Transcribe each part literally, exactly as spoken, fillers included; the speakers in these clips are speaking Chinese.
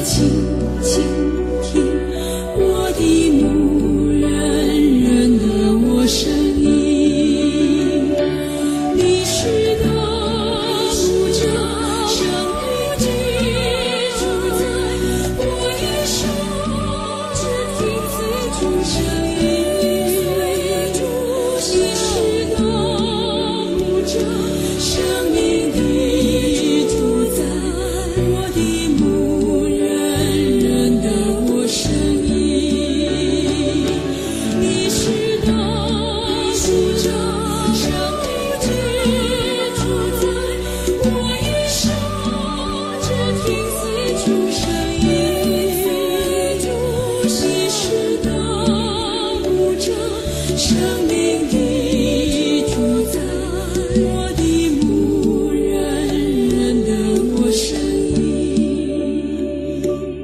请倾听我的牧人人的我声音，你是的牧者，生命居住在我一生，只听此主声音，你是的牧者，生命居住在我的牧人人的我声音，你是的牧者，生命居住在我一生，只听此主声音，你是的牧者，生命居住在我的牧人人的我声音。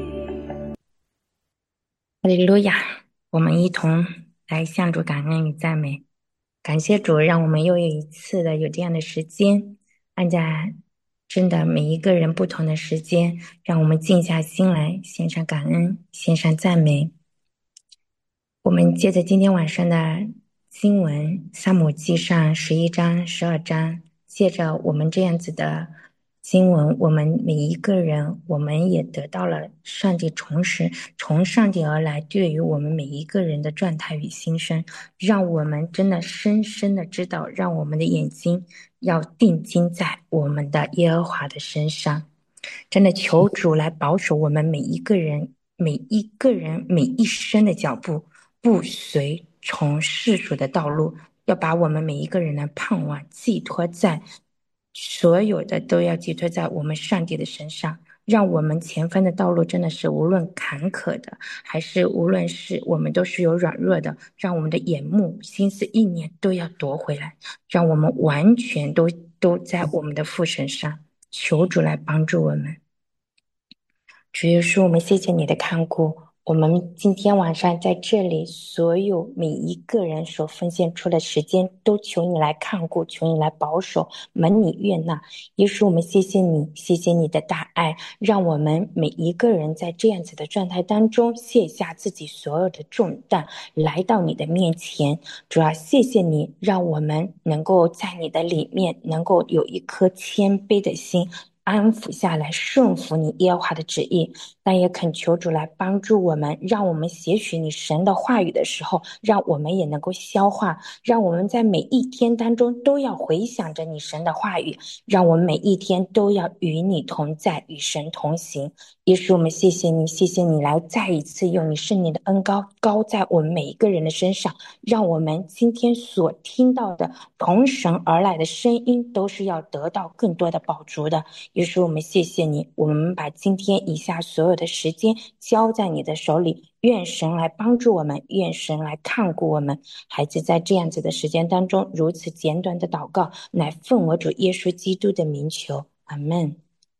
哈利路亚！我们一同来向主感恩与赞美，感谢主，让我们又有一次的有这样的时间，按照真的每一个人不同的时间，让我们静下心来，献上感恩，献上赞美。我们接着今天晚上的经文，撒母记上十一章、十二章，借着我们这样子的经文，我们每一个人，我们也得到了上帝重拾从上帝而来对于我们每一个人的状态与心声，让我们真的深深的知道，让我们的眼睛要定睛在我们的耶和华的身上。真的求主来保守我们每一个人每一个人每一生的脚步，不随从世俗的道路，要把我们每一个人的盼望寄托在所有的都要寄托在我们上帝的身上，让我们前方的道路真的是无论坎坷的，还是无论是我们都是有软弱的，让我们的眼目心思意念都要夺回来，让我们完全都都在我们的父身上，求主来帮助我们。主耶稣，我们谢谢你的看顾，我们今天晚上在这里所有每一个人所奉献出的时间，都求你来看顾，求你来保守，蒙你悦纳。耶稣，我们谢谢你，谢谢你的大爱，让我们每一个人在这样子的状态当中卸下自己所有的重担，来到你的面前。主要谢谢你，让我们能够在你的里面能够有一颗谦卑的心，安抚下来，顺服你耶和华的旨意，但也恳求主来帮助我们，让我们写取你神的话语的时候，让我们也能够消化，让我们在每一天当中都要回想着你神的话语，让我们每一天都要与你同在，与神同行。耶稣，我们谢谢你，谢谢你来再一次用你圣灵的恩膏膏在我们每一个人的身上，让我们今天所听到的从神而来的声音都是要得到更多的饱足的。耶稣，我们谢谢你，我们把今天以下所有的时间交在你的手里，愿神来帮助我们，愿神来看顾我们。孩子在这样子的时间当中如此简短的祷告，乃奉我主耶稣基督的名求，阿们。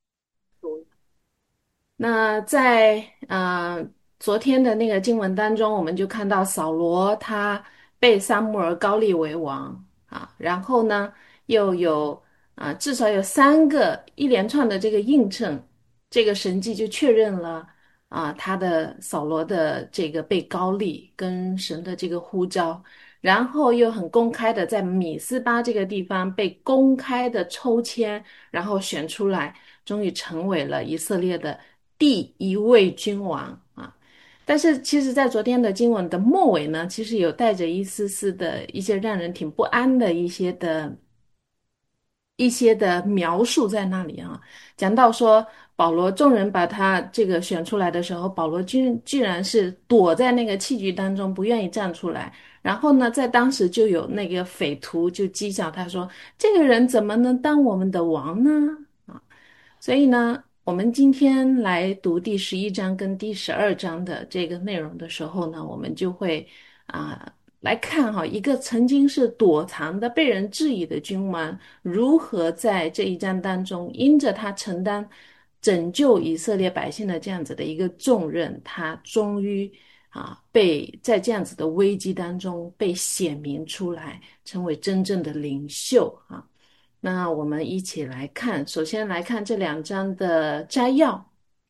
那在呃昨天的那个经文当中，我们就看到扫罗他被撒母耳膏立为王啊，然后呢又有啊至少有三个一连串的这个映衬，这个神迹就确认了啊他的扫罗的这个被膏立跟神的这个呼召，然后又很公开的在米斯巴这个地方被公开的抽签，然后选出来，终于成为了以色列的第一位君王啊！但是其实在昨天的经文的末尾呢，其实有带着一丝丝的一些让人挺不安的一些的一些的描述在那里啊。讲到说保罗众人把他这个选出来的时候，保罗居居然是躲在那个器具当中，不愿意站出来。然后呢，在当时就有那个匪徒就讥笑他说：“这个人怎么能当我们的王呢？”啊，所以呢，我们今天来读第十一章跟第十二章的这个内容的时候呢，我们就会啊、来看哈，一个曾经是躲藏的、被人质疑的君王，如何在这一章当中，因着他承担拯救以色列百姓的这样子的一个重任，他终于啊被在这样子的危机当中被显明出来，成为真正的领袖啊。那我们一起来看，首先来看这两章的摘要。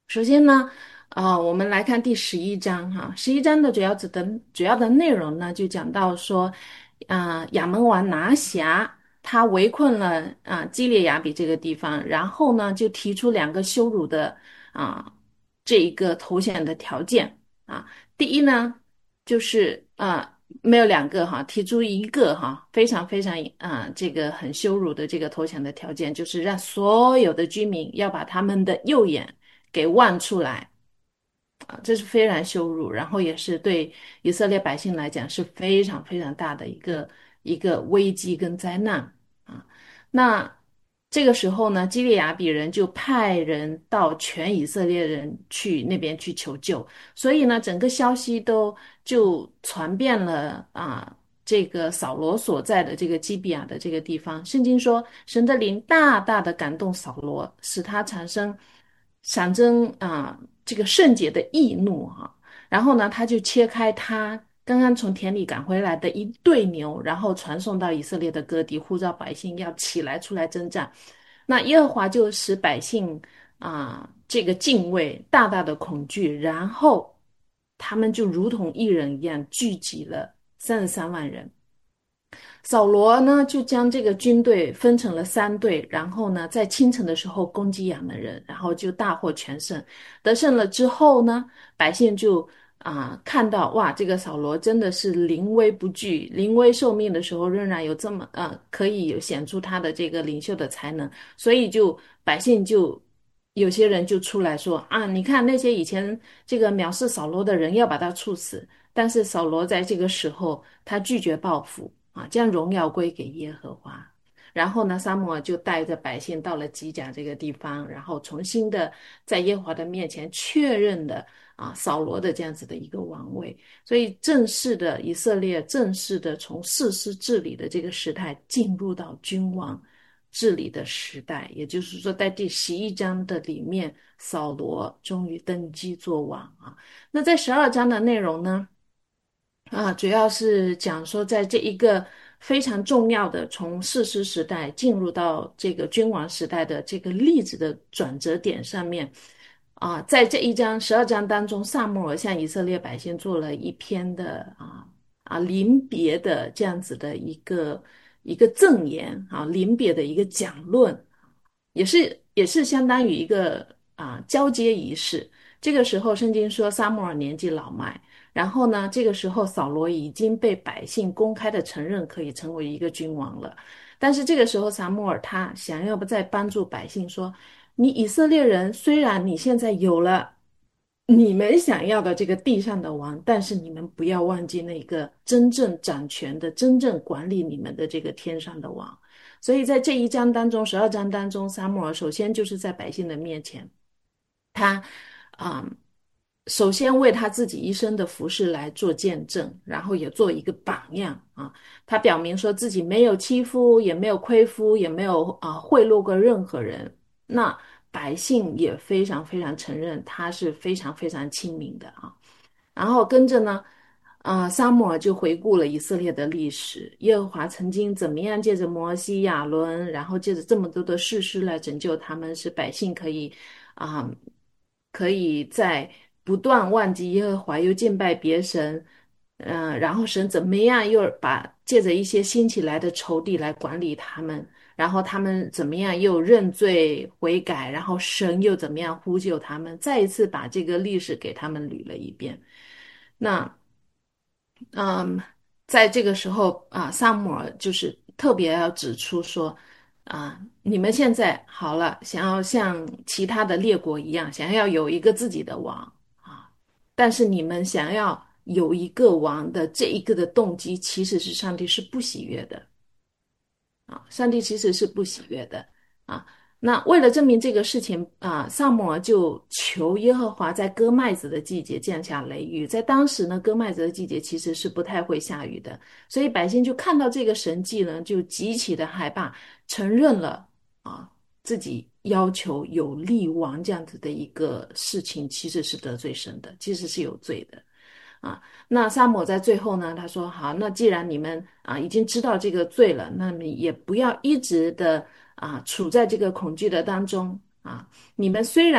首先呢，啊、我们来看第十一章哈，十一章的主要指的主要的内容呢，就讲到说，啊、亚门王拿辖他围困了啊、基列雅比这个地方，然后呢，就提出两个羞辱的啊、这一个投降的条件啊。第一呢，就是啊、没有两个哈，提出一个哈，非常非常啊、这个很羞辱的这个投降的条件，就是让所有的居民要把他们的右眼给望出来啊，这是非常羞辱，然后也是对以色列百姓来讲是非常非常大的一个一个危机跟灾难啊。那这个时候呢，基列雅比人就派人到全以色列人去那边去求救，所以呢，整个消息都就传遍了啊。这个扫罗所在的这个基比亚的这个地方，圣经说，神的灵大大的感动扫罗，使他产生产生啊、这个圣洁的易怒哈、然后呢，他就切开他刚刚从田里赶回来的一对牛，然后传送到以色列的各地，呼召百姓要起来出来征战。那耶和华就使百姓啊、这个敬畏大大的恐惧，然后他们就如同一人一样聚集了三十三万人。扫罗呢，就将这个军队分成了三队，然后呢，在清晨的时候攻击亚门人，然后就大获全胜。得胜了之后呢，百姓就啊、看到哇，这个扫罗真的是临危不惧，临危受命的时候仍然有这么呃，可以有显出他的这个领袖的才能，所以就百姓就有些人就出来说啊，你看那些以前这个藐视扫罗的人要把他处死，但是扫罗在这个时候他拒绝报复啊，将荣耀归给耶和华。然后呢，撒母耳就带着百姓到了基甲这个地方，然后重新的在耶和华的面前确认了啊扫罗的这样子的一个王位。所以正式的以色列正式的从士师治理的这个时代进入到君王治理的时代，也就是说，在第十一章的里面，扫罗终于登基做王啊。那在十二章的内容呢？啊，主要是讲说，在这一个非常重要的从士师时代进入到这个君王时代的这个历史的转折点上面，啊，在这一章十二章当中，撒母耳向以色列百姓做了一篇的啊啊临别的这样子的一个一个赠言啊，临别的一个讲论，也是也是相当于一个啊交接仪式。这个时候，圣经说撒母耳年纪老迈。然后呢，这个时候扫罗已经被百姓公开的承认可以成为一个君王了。但是这个时候，撒母耳他想要不再帮助百姓说，你以色列人虽然你现在有了你们想要的这个地上的王，但是你们不要忘记那个真正掌权的、真正管理你们的这个天上的王。所以在这一章当中，十二章当中，撒母耳首先就是在百姓的面前，他啊、嗯首先为他自己一生的服饰来做见证，然后也做一个榜样啊。他表明说自己没有欺负，也没有亏负，也没有啊贿赂过任何人。那百姓也非常非常承认他是非常非常亲民的啊。然后跟着呢，啊、撒母耳就回顾了以色列的历史，耶和华曾经怎么样借着摩西、亚伦，然后借着这么多的士师来拯救他们，使百姓可以啊、可以在不断忘记耶和华，又敬拜别神，嗯、然后神怎么样又把借着一些兴起来的仇敌来管理他们，然后他们怎么样又认罪悔改，然后神又怎么样呼救他们，再一次把这个历史给他们捋了一遍。那嗯，在这个时候啊，萨姆尔就是特别要指出说，啊，你们现在好了，想要像其他的列国一样，想要有一个自己的王啊，但是你们想要有一个王的这一个的动机，其实是上帝是不喜悦的。啊，上帝其实是不喜悦的啊。那为了证明这个事情啊，萨母耳就求耶和华在割麦子的季节降下雷雨。在当时呢，割麦子的季节其实是不太会下雨的，所以百姓就看到这个神迹呢，就极其的害怕，承认了啊自己要求有立王这样子的一个事情，其实是得罪神的，其实是有罪的。啊，那撒母耳在最后呢，他说：“好，那既然你们啊已经知道这个罪了，那么也不要一直的啊处在这个恐惧的当中啊。你们虽然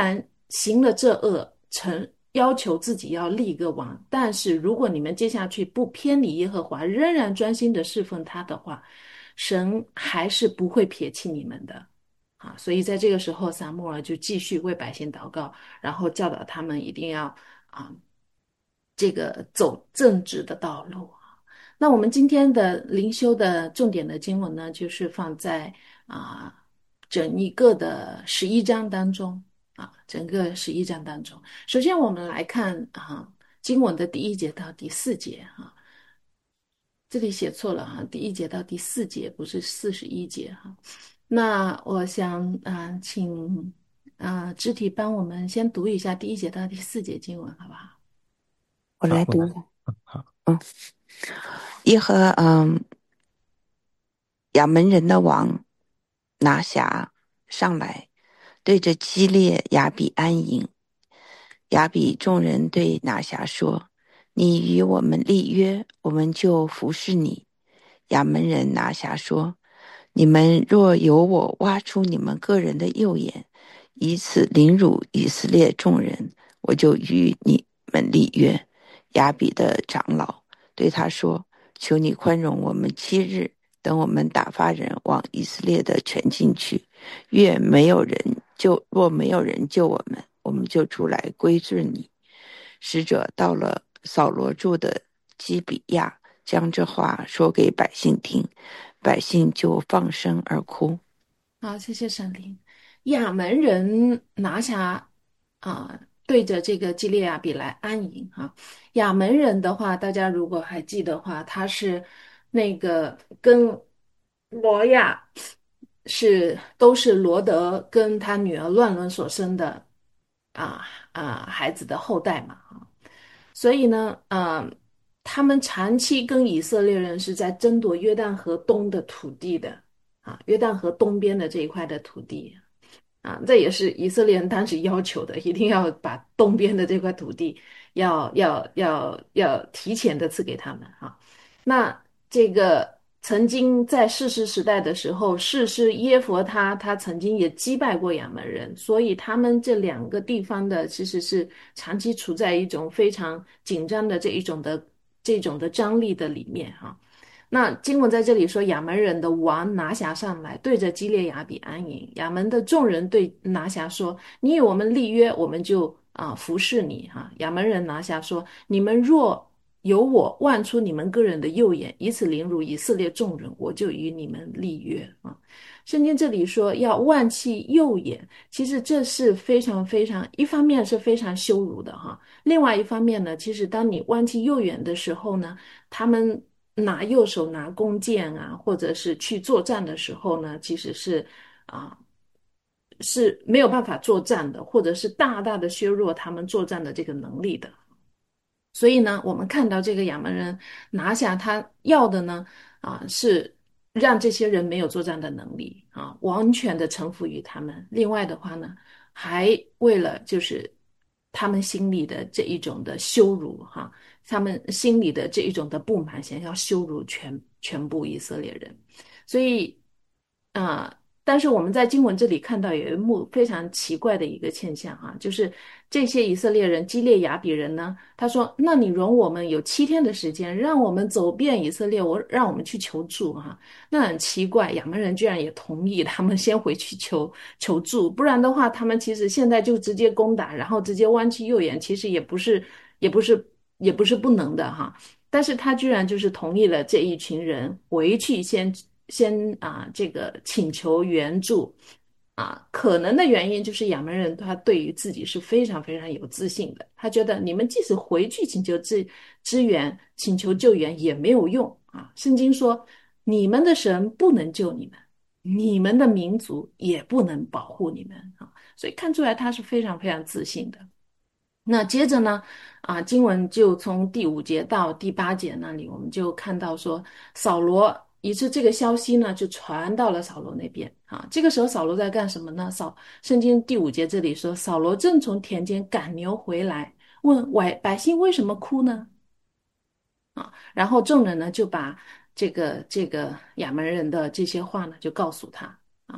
行了这恶，成要求自己要立个王，但是如果你们接下去不偏离耶和华，仍然专心的侍奉他的话，神还是不会撇弃你们的。啊，所以在这个时候，撒母耳就继续为百姓祷告，然后教导他们一定要啊，这个走正直的道路。那我们今天的灵修的重点的经文呢，就是放在啊整一个的十一章当中啊，整个十一章当中。首先我们来看啊经文的第一节到第四节啊，这里写错了哈，第一节到第四节不是四十一节哈。那我想啊，请啊肢体帮我们先读一下第一节到第四节经文，好不好？ 我来读。 好， 嗯，耶和嗯亚门人的王拿辖上来，对着基列雅比安营。雅比众人对拿辖说：“你与我们立约，我们就服侍你。”亚门人拿辖说：“你们若由我挖出你们个人的右眼，以此凌辱以色列众人，我就与你们立约。”雅比的长老对他说：“求你宽容我们七日，等我们打发人往以色列的全境去。若没有人救，若没有人救我们，我们就出来归顺你。”使者到了扫罗住的基比亚，将这话说给百姓听，百姓就放声而哭。 好，谢谢闪灵。亚门人拿辖啊，对着这个基列雅比来安营啊。亚门人的话，大家如果还记得话，他是那个跟罗亚是都是罗德跟他女儿乱伦所生的啊啊孩子的后代嘛啊。所以呢，呃，他们长期跟以色列人是在争夺约旦河东的土地的啊，约旦河东边的这一块的土地啊，这也是以色列人当时要求的，一定要把东边的这块土地要要要要提前的赐给他们啊。那这个曾经在士师时代的时候，士师耶弗他他曾经也击败过亚门人，所以他们这两个地方的其实是长期处在一种非常紧张的这一种的这种的张力的里面哈。那经文在这里说，亚门人的王拿辖上来，对着基列雅比安营。亚门的众人对拿辖说：“你与我们立约，我们就啊服侍你。”哈，亚门人拿辖说：“你们若由我剜出你们个人的右眼，以此凌辱以色列众人，我就与你们立约。”啊，圣经这里说要剜弃右眼，其实这是非常非常，一方面是非常羞辱的哈，另外一方面呢，其实当你剜弃右眼的时候呢，他们拿右手拿弓箭啊，或者是去作战的时候呢，其实是啊是没有办法作战的，或者是大大的削弱他们作战的这个能力的。所以呢，我们看到这个亚门人拿下他要的呢，啊，是让这些人没有作战的能力啊，完全的臣服于他们。另外的话呢，还为了就是他们心里的这一种的羞辱哈、啊，他们心里的这一种的不满，想要羞辱全全部以色列人。所以，啊、但是我们在经文这里看到有一幕非常奇怪的一个现象哈、啊，就是这些以色列人基列雅比人呢，他说：“那你容我们有七天的时间，让我们走遍以色列，我让我们去求助哈、啊。”那很奇怪，亚门人居然也同意他们先回去求求助，不然的话，他们其实现在就直接攻打，然后直接弯曲右眼，其实也不是也不是也不是不能的哈、啊。但是他居然就是同意了这一群人回去先。先啊，这个请求援助啊，可能的原因就是亚门人他对于自己是非常非常有自信的，他觉得你们即使回去请求支支援、请求救援也没有用啊。圣经说，你们的神不能救你们，你们的民族也不能保护你们啊，所以看出来他是非常非常自信的。那接着呢，啊，经文就从第五节到第八节那里，我们就看到说，扫罗于是这个消息呢就传到了扫罗那边啊。这个时候扫罗在干什么呢？扫圣经第五节这里说，扫罗正从田间赶牛回来，问百百姓为什么哭呢？啊，然后众人呢就把这个这个亚门人的这些话呢就告诉他啊。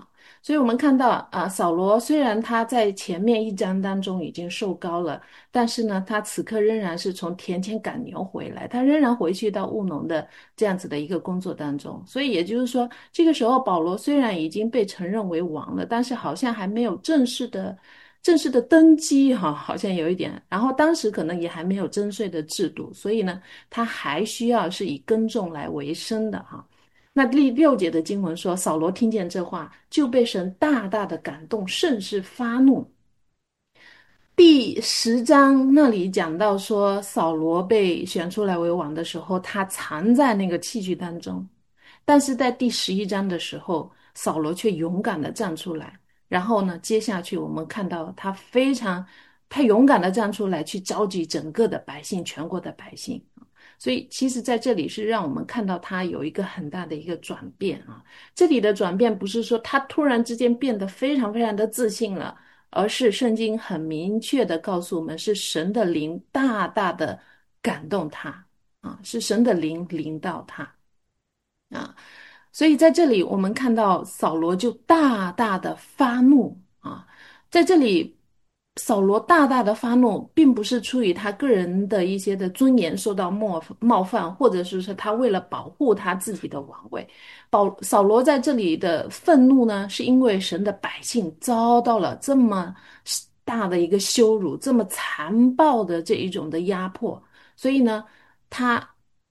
所以我们看到啊，扫罗虽然他在前面一章当中已经受膏了，但是呢，他此刻仍然是从田间赶牛回来，他仍然回去到务农的这样子的一个工作当中。所以也就是说，这个时候保罗虽然已经被承认为王了，但是好像还没有正式的。正式的登基哈，好像有一点，然后当时可能也还没有征税的制度，所以呢，他还需要是以耕种来为生的哈。那第六节的经文说，扫罗听见这话，就被神大大的感动，甚是发怒。第十章那里讲到说，扫罗被选出来为王的时候，他藏在那个器具当中，但是在第十一章的时候，扫罗却勇敢的站出来。然后呢，接下去我们看到他非常，他勇敢的站出来，去召集整个的百姓，全国的百姓。所以其实在这里是让我们看到他有一个很大的一个转变啊。这里的转变不是说他突然之间变得非常非常的自信了，而是圣经很明确的告诉我们，是神的灵大大的感动他啊，是神的灵临到他啊。所以在这里我们看到扫罗就大大的发怒啊，在这里扫罗大大的发怒，并不是出于他个人的一些的尊严受到冒冒犯，或者是说他为了保护他自己的王位。保扫罗在这里的愤怒呢，是因为神的百姓遭到了这么大的一个羞辱，这么残暴的这一种的压迫，所以呢，他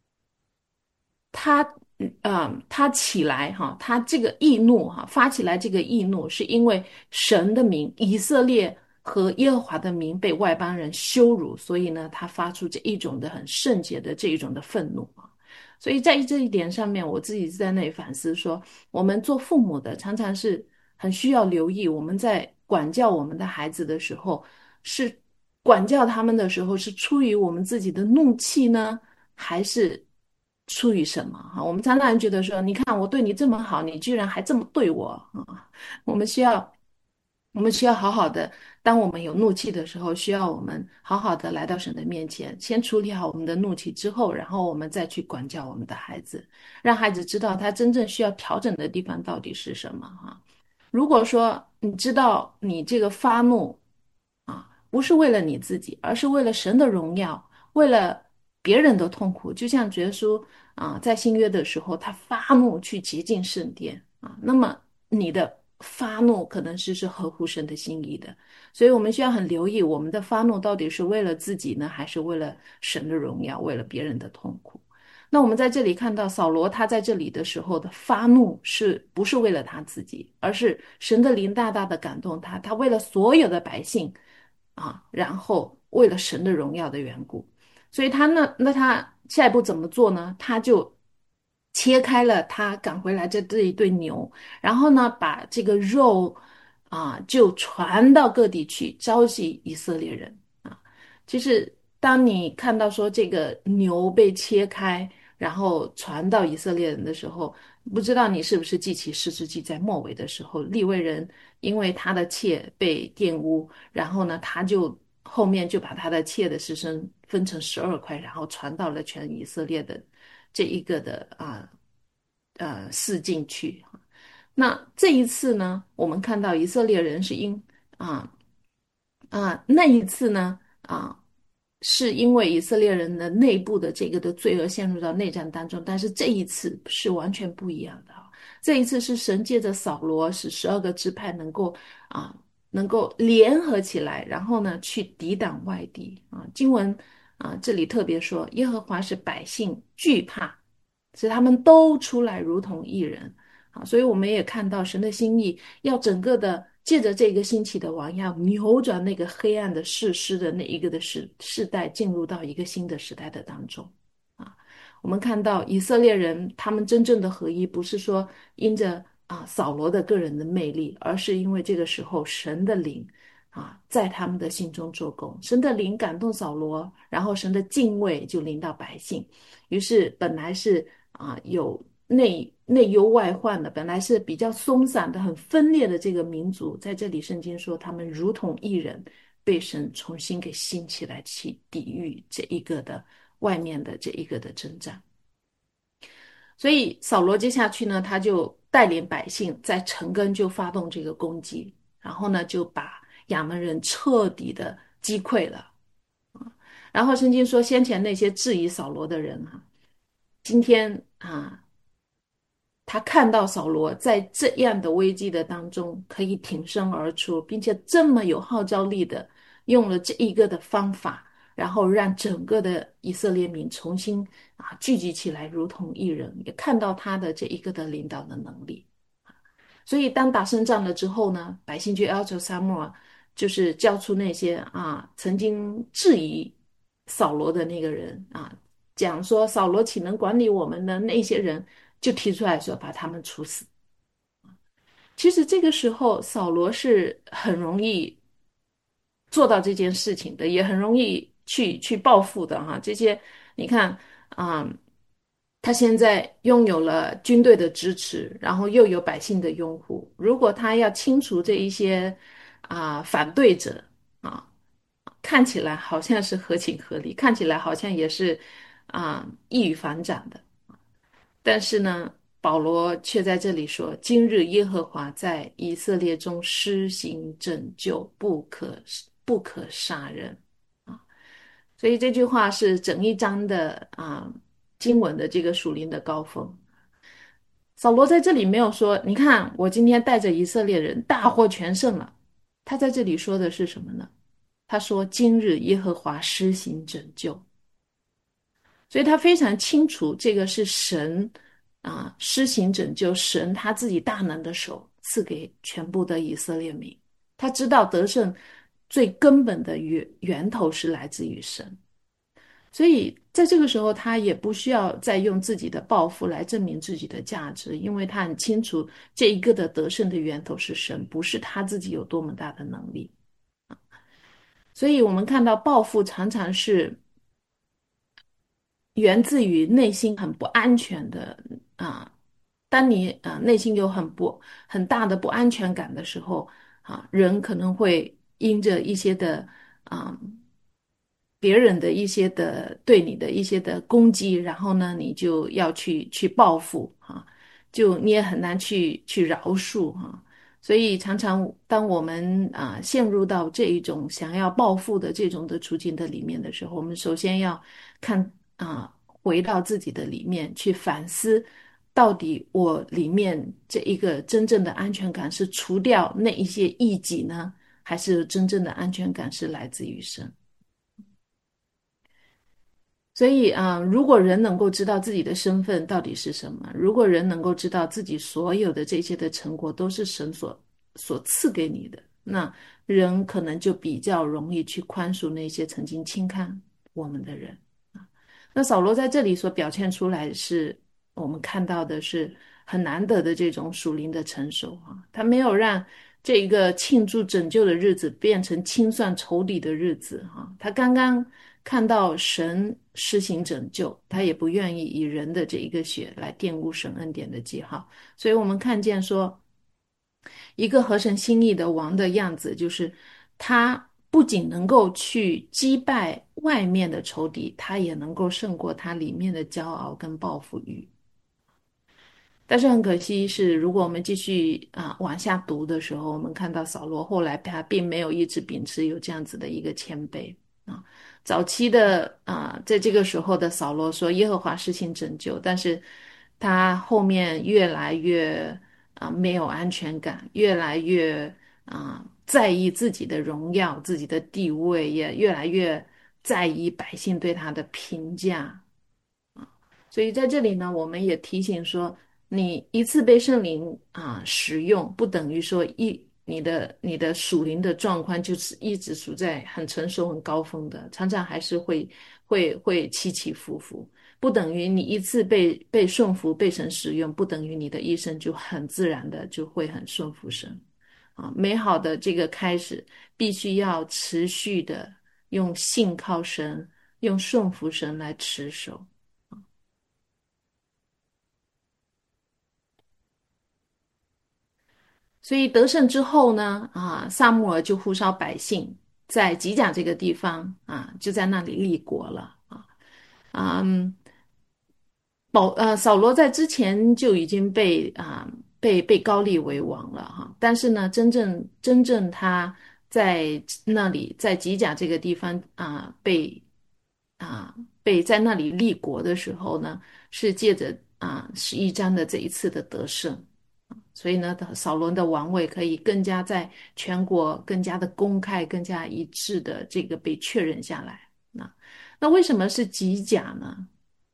他呃，他起来哈，他这个易怒哈，发起来这个易怒，是因为神的名以色列和耶和华的名被外邦人羞辱，所以呢，他发出这一种的很圣洁的这一种的愤怒啊。所以在这一点上面，我自己在那里反思说，我们做父母的常常是很需要留意，我们在管教我们的孩子的时候，是管教他们的时候是出于我们自己的怒气呢，还是出于什么哈？我们常常觉得说，你看我对你这么好，你居然还这么对我啊！我们需要，我们需要好好的。当我们有怒气的时候，需要我们好好的来到神的面前，先处理好我们的怒气之后，然后我们再去管教我们的孩子，让孩子知道他真正需要调整的地方到底是什么哈。如果说你知道你这个发怒啊，不是为了你自己，而是为了神的荣耀，为了别人的痛苦，就像耶稣啊，在新约的时候，他发怒去洁净圣殿啊，那么你的发怒可能是是合乎神的心意的，所以我们需要很留意我们的发怒到底是为了自己呢，还是为了神的荣耀，为了别人的痛苦。那我们在这里看到扫罗他在这里的时候的发怒，是不是为了他自己，而是神的灵大大的感动他，他为了所有的百姓啊，然后为了神的荣耀的缘故，所以他那那他下一步怎么做呢？他就切开了他赶回来这这一对牛，然后呢，把这个肉啊就传到各地去，招集以色列人啊。其实当你看到说这个牛被切开，然后传到以色列人的时候，不知道你是不是记起士师记在末尾的时候，利未人因为他的妾被玷污，然后呢，他就后面就把他的妾的尸身分成十二块，然后传到了全以色列的这一个的啊呃四境去。那这一次呢，我们看到以色列人是因啊啊那一次呢啊。是因为以色列人的内部的这个的罪恶陷入到内战当中，但是这一次是完全不一样的啊！这一次是神借着扫罗，使十二个支派能够啊能够联合起来，然后呢去抵挡外敌啊。经文啊这里特别说，耶和华使百姓惧怕，使他们都出来如同一人啊。所以我们也看到神的心意，要整个的。借着这个兴起的王，要扭转那个黑暗的世师的那一个的时世代，进入到一个新的时代的当中啊。我们看到以色列人他们真正的合一，不是说因着啊扫罗的个人的魅力，而是因为这个时候神的灵啊在他们的心中做工，神的灵感动扫罗，然后神的敬畏就临到百姓，于是本来是啊有内内忧外患的，本来是比较松散的、很分裂的这个民族，在这里圣经说他们如同一人，被神重新给兴起来，去抵御这一个的外面的这一个的征战。所以扫罗接下去呢，他就带领百姓在城根就发动这个攻击，然后呢就把亚门人彻底的击溃了。然后圣经说，先前那些质疑扫罗的人啊，今天啊，他看到扫罗在这样的危机的当中可以挺身而出，并且这么有号召力的用了这一个的方法，然后让整个的以色列民重新啊聚集起来，如同一人，也看到他的这一个的领导的能力。所以当打胜仗了之后呢，百姓就要求撒母耳，就是交出那些啊曾经质疑扫罗的那个人啊，讲说扫罗岂能管理我们的那些人，就提出来说把他们处死。其实这个时候扫罗是很容易做到这件事情的，也很容易去去报复的哈。这些你看啊、他现在拥有了军队的支持，然后又有百姓的拥护。如果他要清除这一些啊、反对者啊，看起来好像是合情合理，看起来好像也是啊、易于反掌的。但是呢，保罗却在这里说：“今日耶和华在以色列中施行拯救，不可不可杀人。”啊，所以这句话是整一章的啊经文的这个属灵的高峰。扫罗在这里没有说：“你看，我今天带着以色列人大获全胜了。”他在这里说的是什么呢？他说：“今日耶和华施行拯救。”所以他非常清楚，这个是神啊施行拯救，神他自己大能的手赐给全部的以色列民。他知道得胜最根本的源源头是来自于神，所以在这个时候，他也不需要再用自己的抱负来证明自己的价值，因为他很清楚这一个的得胜的源头是神，不是他自己有多么大的能力。所以我们看到抱负常常是源自于内心很不安全的啊。当你啊内心有很不很大的不安全感的时候啊，人可能会因着一些的啊别人的一些的对你的一些的攻击，然后呢，你就要去去报复啊，就你也很难去去饶恕哈。所以常常当我们啊陷入到这一种想要报复的这种的处境的里面的时候，我们首先要看啊回到自己的里面去反思，到底我里面这一个真正的安全感是除掉那一些异己呢，还是真正的安全感是来自于神？所以啊、呃如果人能够知道自己的身份到底是什么，如果人能够知道自己所有的这些的成果都是神所所赐给你的，那人可能就比较容易去宽恕那些曾经轻看我们的人。那扫罗在这里所表现出来是，我们看到的是很难得的这种属灵的成熟啊，他没有让这一个庆祝拯救的日子变成清算仇敌的日子哈，他刚刚看到神施行拯救，他也不愿意以人的这一个血来玷污神恩典的记号，所以我们看见说，一个合神心意的王的样子，就是他不仅能够去击败外面的仇敌，他也能够胜过他里面的骄傲跟报复欲。但是很可惜是，如果我们继续啊、往下读的时候，我们看到扫罗后来他并没有一直秉持有这样子的一个谦卑啊。早期的啊、在这个时候的扫罗说耶和华施行拯救，但是他后面越来越啊、没有安全感，越来越啊、在意自己的荣耀、自己的地位，也越来越在意百姓对他的评价。所以在这里呢，我们也提醒说，你一次被圣灵啊使用，不等于说一你的你的属灵的状况就是一直处在很成熟、很高峰的，常常还是会会会起起伏伏。不等于你一次被被顺服、被神使用，不等于你的一生就很自然的就会很顺服神啊。美好的这个开始，必须要持续的用信靠神、用顺服神来持守。所以得胜之后呢，啊，撒母耳就呼召百姓在吉甲这个地方啊，就在那里立国了啊。嗯，保呃扫罗在之前就已经被啊被被高立为王了哈。但是呢，真正真正他在那里在吉甲这个地方啊、被啊、被在那里立国的时候呢，是借着啊十一章的这一次的得胜。所以呢，扫罗的王位可以更加在全国更加的公开、更加一致的这个被确认下来。那那为什么是吉甲呢？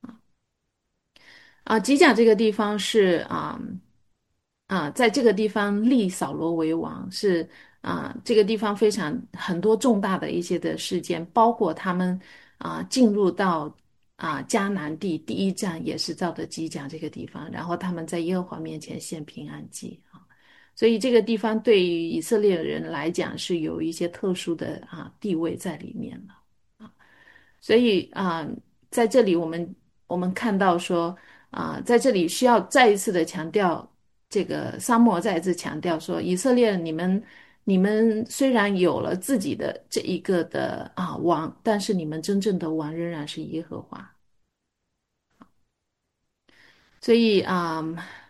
啊，吉甲这个地方是啊啊，在这个地方立扫罗为王是啊，这个地方非常很多重大的一些的事件，包括他们啊进入到啊迦南地第一站也是到的吉甲这个地方，然后他们在耶和华面前献平安祭啊，所以这个地方对于以色列人来讲是有一些特殊的啊地位在里面了啊，所以啊在这里我们我们看到说。啊，在这里需要再一次的强调，这个撒母耳再一次强调说，以色列你们你们虽然有了自己的这一个的啊王，但是你们真正的王仍然是耶和华。所以啊，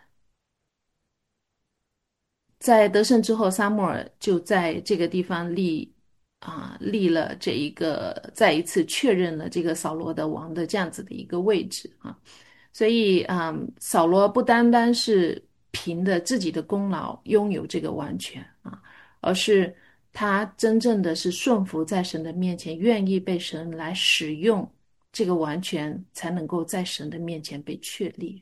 在得胜之后，撒母耳就在这个地方立啊立了这一个，再一次确认了这个扫罗的王的这样子的一个位置啊。所以，嗯，扫罗不单单是凭着自己的功劳拥有这个王权啊，而是他真正的是顺服在神的面前，愿意被神来使用这个王权，才能够在神的面前被确立。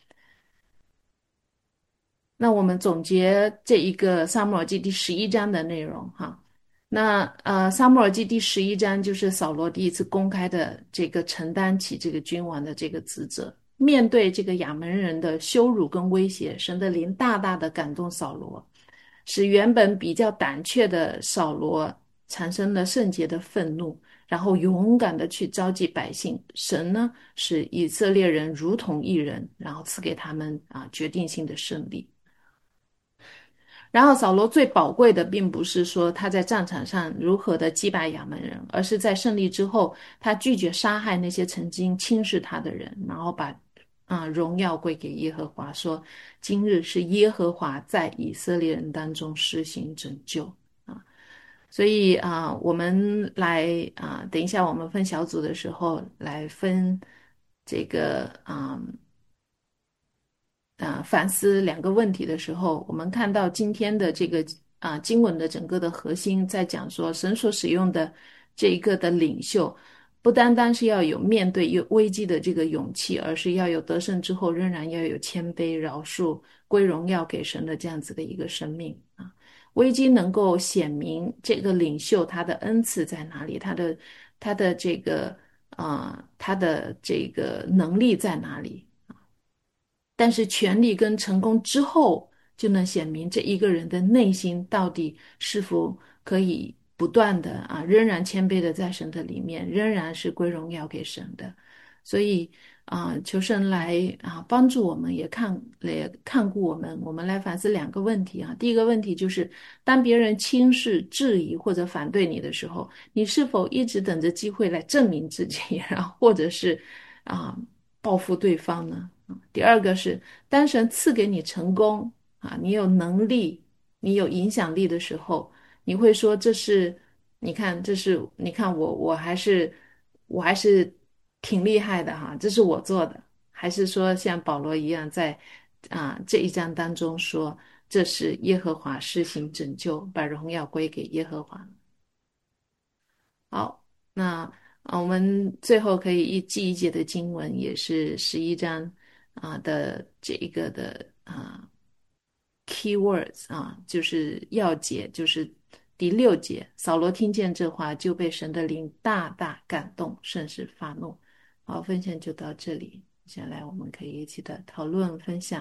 那我们总结这一个撒母耳记第十一章的内容哈。那呃，撒母耳记第十一章就是扫罗第一次公开的这个承担起这个君王的这个职责。面对这个亚门人的羞辱跟威胁，神的灵大大的感动扫罗，使原本比较胆怯的扫罗产生了圣洁的愤怒，然后勇敢的去召集百姓。神呢，使以色列人如同一人，然后赐给他们啊决定性的胜利。然后扫罗最宝贵的并不是说他在战场上如何的击败亚门人，而是在胜利之后，他拒绝杀害那些曾经轻视他的人，然后把啊、呃、荣耀归给耶和华，说今日是耶和华在以色列人当中施行拯救啊。所以啊、呃，我们来啊、呃，等一下我们分小组的时候来分这个啊。呃啊、呃反思两个问题的时候，我们看到今天的这个啊、呃经文的整个的核心在讲说，神所使用的这一个的领袖，不单单是要有面对有危机的这个勇气，而是要有得胜之后仍然要有谦卑、饶恕、归荣耀给神的这样子的一个生命啊。危机能够显明这个领袖他的恩赐在哪里，他的他的这个啊、呃他的这个能力在哪里。但是权力跟成功之后，就能显明这一个人的内心到底是否可以不断的啊，仍然谦卑的在神的里面，仍然是归荣耀给神的。所以啊，求神来啊帮助我们，也看也看顾我们。我们来反思两个问题啊。第一个问题就是，当别人轻视、质疑或者反对你的时候，你是否一直等着机会来证明自己，然后或者是啊报复对方呢？第二个是，当神赐给你成功啊，你有能力，你有影响力的时候，你会说这是，你看这是，你看我我还是我还是挺厉害的哈，这是我做的，还是说像保罗一样在啊这一章当中说，这是耶和华施行拯救，把荣耀归给耶和华。好，那啊，我们最后可以一记一节的经文，也是十一章啊的这一个的啊 key words 啊，就是要节，就是第六节。扫罗听见这话，就被神的灵大大感动，甚是发怒。好，分享就到这里，接下来我们可以一起的讨论分享。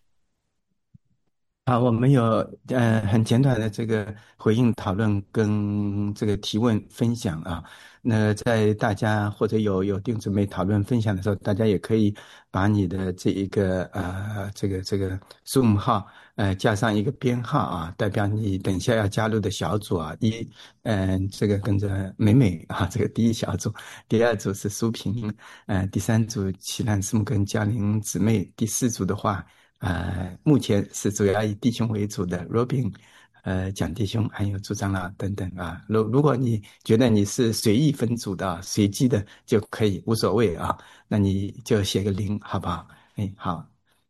啊，我们有呃很简短的这个回应讨论跟这个提问分享啊。那在大家或者有有定准备讨论分享的时候，大家也可以把你的这一个呃这个这个 Zoom 号呃加上一个编号啊，代表你等一下要加入的小组啊。一嗯、呃、这个跟着美美啊，这个第一小组，第二组是苏萍，呃第三组齐兰斯姆跟嘉玲姊妹，第四组的话。 呃，目前是主要以弟兄为主的 Robin，呃，蒋弟兄还有朱长老等等啊。如如果你觉得你是随意分组的、随机的就可以，无所谓啊，那你就写个零，好不好？哎，好。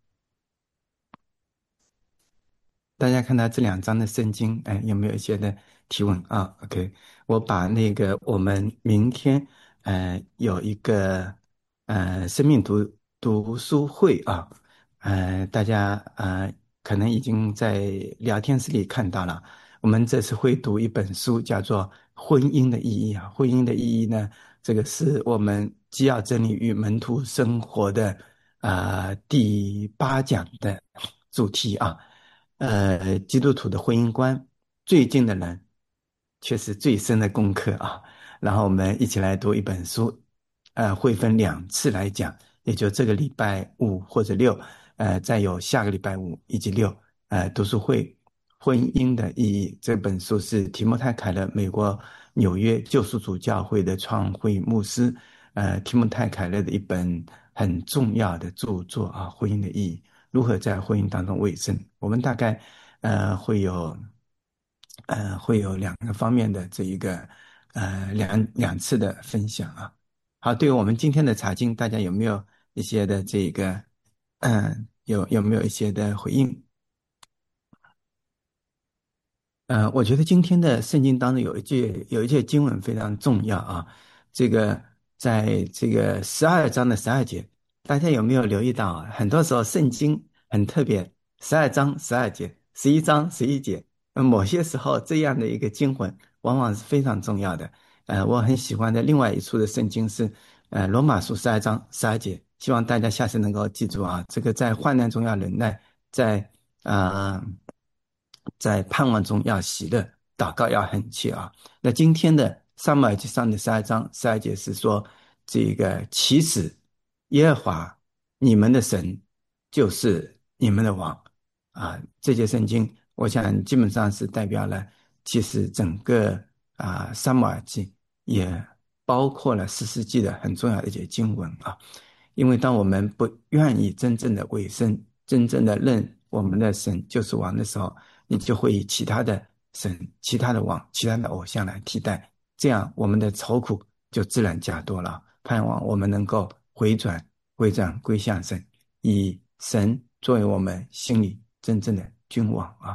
大家看到这两章的圣经，哎，有没有一些的提问啊？OK，我把那个我们明天呃有一个呃生命读读书会啊，呃，大家呃可能已经在聊天室里看到了。我们这次会读一本书，叫做《婚姻的意义》啊。婚姻的意义呢，这个是我们基要真理与门徒生活的啊第八讲的主题啊。呃，基督徒的婚姻观，最近的人却是最深的功课啊。然后我们一起来读一本书，呃，会分两次来讲，也就这个礼拜五或者六，呃，再有下个礼拜五以及六，呃，读书会婚姻的意义。这本书是提莫泰·凯勒，美国纽约救赎主教会的创会牧师，呃，提莫泰·凯勒的一本很重要的著作啊，《婚姻的意义》。如何在婚姻当中卫生？我们大概呃会有呃会有两个方面的这一个呃两两次的分享啊。好，对于我们今天的查经，大家有没有一些的这个嗯、呃、有有没有一些的回应？呃，我觉得今天的圣经当中有一句有一句经文非常重要啊，这个在这个十二章的十二节，大家有没有留意到啊？很多时候圣经很特别，十二章十二节，十一章十一节，呃某些时候这样的一个经文往往是非常重要的。呃，我很喜欢的另外一处的圣经是呃罗马书十二章十二节，希望大家下次能够记住啊，这个在患难中要忍耐，在啊。呃在盼望中要喜乐，祷告要恳切啊。那今天的撒母耳记上的十二章十二节是说，这个其实耶和华你们的神就是你们的王啊。这节圣经，我想基本上是代表了，其实整个啊撒母耳记也包括了士师记的很重要的一节经文啊。因为当我们不愿意真正的委身，真正的认我们的神就是王的时候，你就会以其他的神、其他的王、其他的偶像来替代，这样我们的愁苦就自然加多了。盼望我们能够回转、回转归向神，以神作为我们心里真正的君王啊。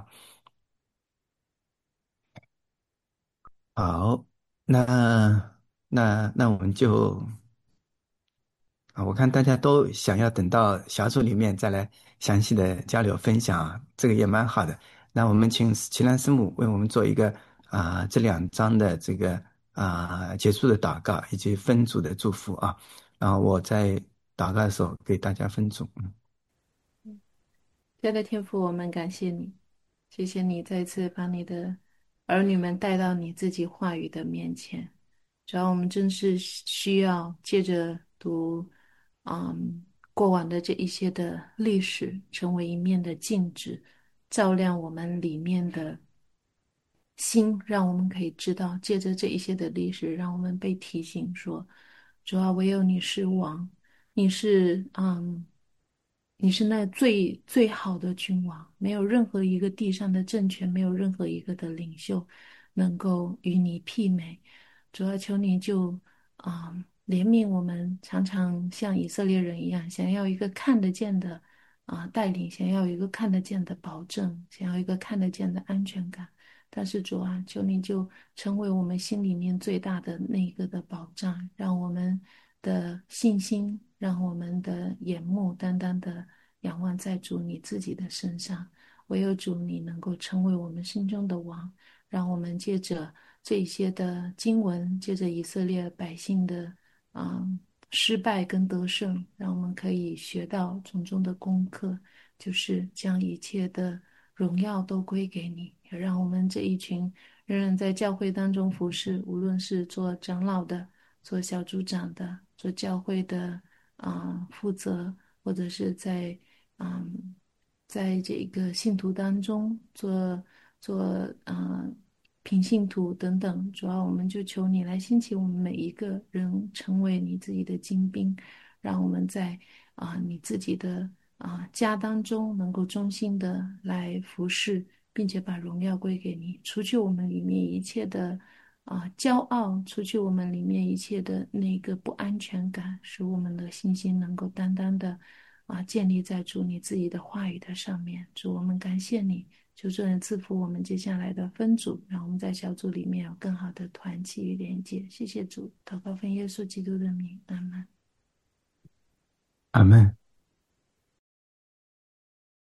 好，那那那我们就啊，我看大家都想要等到小组里面再来详细的交流分享啊，这个也蛮好的。那我们请齐兰师母为我们做一个啊这两章的这个啊结束的祷告以及分组的祝福啊，然后我在祷告的时候给大家分组。嗯， 亲爱的天父，我们感谢你，谢谢你再次把你的儿女们带到你自己话语的面前。主要我们真是需要借着读，嗯，过往的这一些的历史，成为一面的镜子，照亮我们里面的心，让我们可以知道，借着这一些的历史，让我们被提醒说，主要唯有你是王，你是嗯，你是那最最好的君王，没有任何一个地上的政权，没有任何一个的领袖能够与你媲美。主要求你就啊、怜悯我们，常常像以色列人一样，想要一个看得见的啊、带领，想要一个看得见的保证，想要一个看得见的安全感。但是主啊，求你就成为我们心里面最大的那一个的保障，让我们的信心，让我们的眼目单单的仰望在主你自己的身上。唯有主你能够成为我们心中的王，让我们借着这一些的经文，借着以色列百姓的啊、嗯失败跟得胜，让我们可以学到从中的功课，就是将一切的荣耀都归给你，也让我们这一群仍然在教会当中服侍，无论是做长老的、做小组长的、做教会的啊、呃负责，或者是在嗯，在这个信徒当中做做呃平信徒等等，主要我们就求你来兴起我们每一个人，成为你自己的精兵，让我们在啊、你自己的啊家当中能够忠心的来服侍，并且把荣耀归给你，除去我们里面一切的啊骄傲，除去我们里面一切的那个不安全感，使我们的信心能够单单的啊建立在主你自己的话语的上面。主，我们感谢你，求主能赐福我们接下来的分组，让我们在小组里面有更好的团契与连接。谢谢主，祷告奉耶稣基督的名，阿门。 阿门。